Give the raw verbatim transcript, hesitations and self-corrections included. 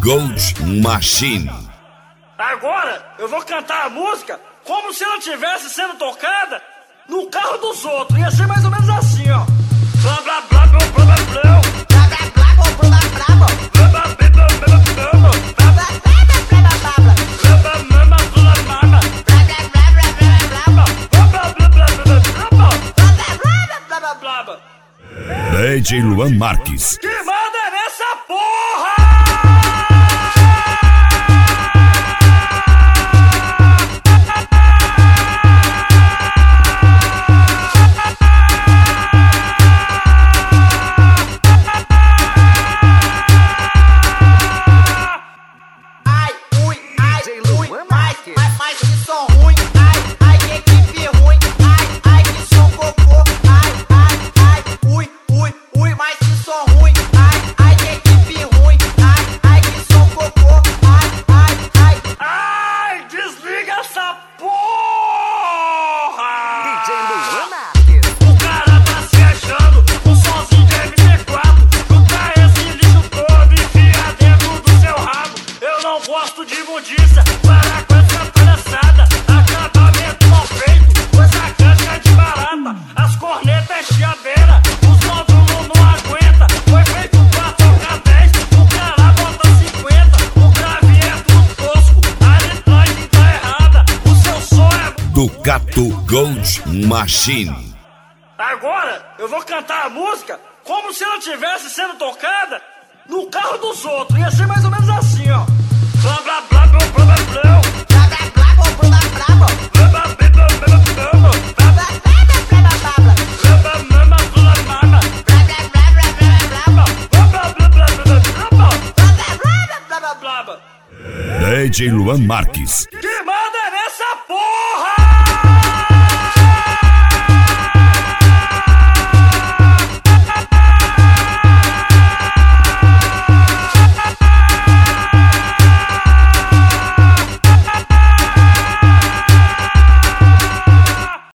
Gold Machine. Agora eu vou cantar a música como se ela estivesse sendo tocada no carro dos outros. Ia ser mais ou menos assim, ó. Blá blá blá blá blá blá blá. Blá blá blá blá blá blá blá. Blá blá blá blá blá blá blá. Blá blá blá blá blá blá blá. Blá blá blá blá blá blá. Blá blá blá blá blá blá. Blá blá blá blá blá blá. Blá blá blá blá blá. D J Luan Marques. Que manda nessa porra! Gosto de imundícia, parar com essa palhaçada. Acabamento mal feito, com essa casca de barata. As cornetas chiadeira, os módulos não aguenta. Foi feito pra tocar dez, o cara bota cinquenta. O grave é tudo tosco, a litragem tá errada. O seu som é Ducato Gold Machine. Agora eu vou cantar a música como se ela estivesse sendo tocada no carro dos outros. Ia ser mais ou menos assim, ó. Blá blá blá blá blá blá blá. Blá blá blá blá blá blá. Blá blá blá blá blá blá. Blá blá blá blá blá blá. Blá blá blá blá blá blá. Blá blá blá blá blá blá. Blá blá blá blá blá blá. Blá blá blá blá blá blá. D J Luan Marques.